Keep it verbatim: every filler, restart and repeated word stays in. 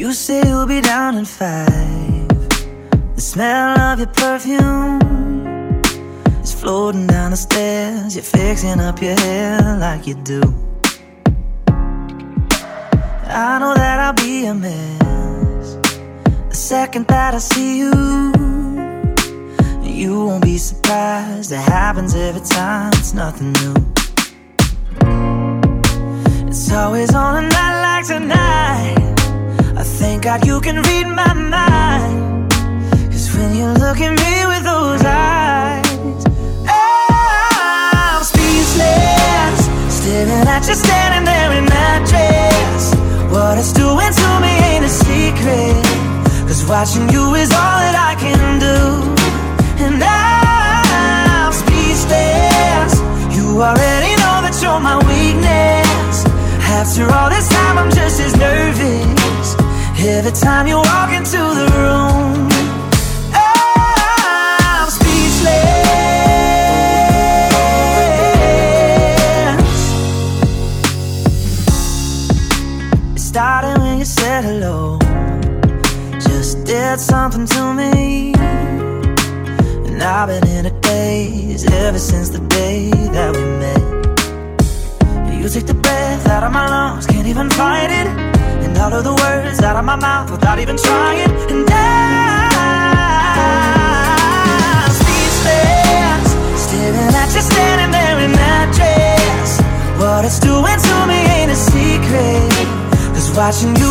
You say you'll be down in five. The smell of your perfume is floating down the stairs. You're fixing up your hair like you do. I know that I'll be a mess the second that I see you. You won't be surprised, it happens every time, it's nothing new. It's always on a night like tonight. I thank God you can read my mind, 'cause when you look at me with those eyes, I'm speechless, staring at you standing there in that dress. What it's doing to me ain't a secret, 'cause watching you is all that I can do. And I'm speechless, you already know that you're my weakness. After all this time I'm just as nervous every time you walk into the room. I'm speechless. It started when you said hello, just did something to me. And I've been in a daze ever since the day that we met. You take the breath out of my lungs, can't even fight it. And all of the words out of my mouth without even trying. And I'm speechless, staring at you standing there in that dress. What it's doing to me ain't a secret, 'cause watching you